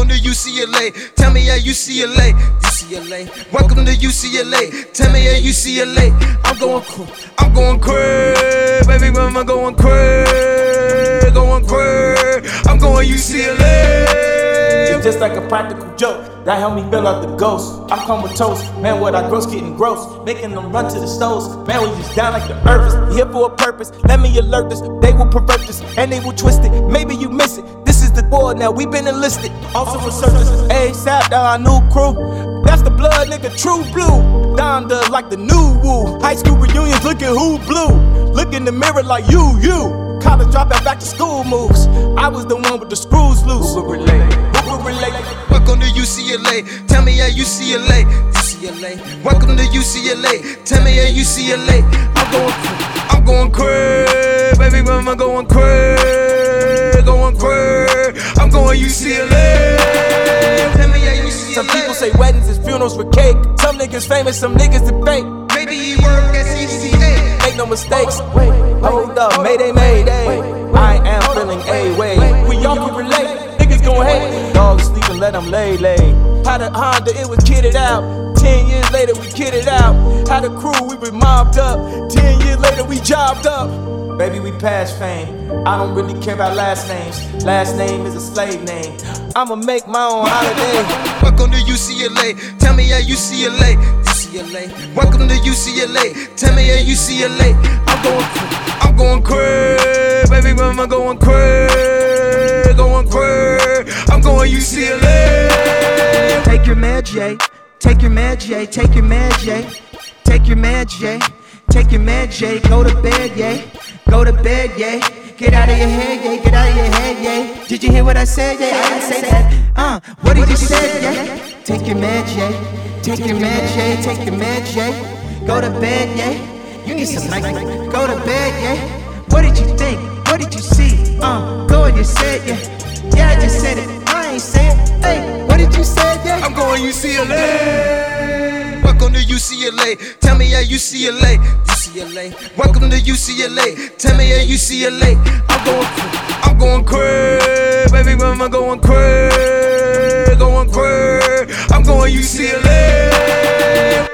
Welcome to UCLA. Tell me how UCLA. UCLA. Welcome to UCLA. Tell me how UCLA. I'm going crazy. Baby mama going crazy. Going crazy. I'm going UCLA. It's just like a practical joke that helped me build out the ghost. I'm comatose, man, what I gross getting gross, making them run to the stoves. Man, we just down like the earth is here for a purpose. Let me alert this, they will pervert this and they will twist it. Maybe you miss it. This is the war now, we been enlisted. Also researchers, ASAP, now our new crew. That's the blood, nigga, true blue. Donda like the new woo. High school reunions, look at who blew. Look in the mirror like you. College dropout, back to school moves. I was the one with the screws loose. Who could relate? Welcome to UCLA. Tell me how UCLA. UCLA. Welcome to UCLA. Tell me how UCLA. I'm going crazy. Baby mama going crazy. Going crazy. I'm going UCLA. Tell me how UCLA. Some people say weddings is funerals with cake. Some niggas famous, some niggas debate. Maybe he work at CCA. Make no mistakes. Hold up, mayday. I am feeling A-way. We all can relate. Niggas gon' hate. Dogs sleep and let them lay. Had a Honda, it was kitted out. 10 years later, we kitted out. Had a crew, we been mobbed up. 10 years later, we jobbed up. Baby, we past fame. I don't really care about last names. Last name is a slave name. I'ma make my own holiday. Welcome to UCLA. Tell me how UCLA. UCLA. Welcome to UCLA. Tell me how UCLA. I'm going crazy. Baby mama going crazy. Going crazy. I'm going UCLA. Take your med, J. Take your med, J. Take your med, J. Take your med, J. Take your med, J. Go to bed, yeah. Go to bed, yeah. Get out of your head, yeah. Get out of your head, yeah. Did you hear what I said, yeah? I didn't say that. What did you say, yeah? Take your med, J. Take your med, J. Take your med, J. Go to bed, yeah. You need some night. Go to bed, yeah. What did you think? What did you see? Go and you said, yeah. Yeah, I just said it. I ain't say it. Hey, what did you say, yeah? I'm going UCLA. Welcome to UCLA. Tell me how UCLA. UCLA. Welcome to UCLA. Tell me how UCLA. I'm going crazy. Baby mama going crazy. Going crazy. I'm going UCLA.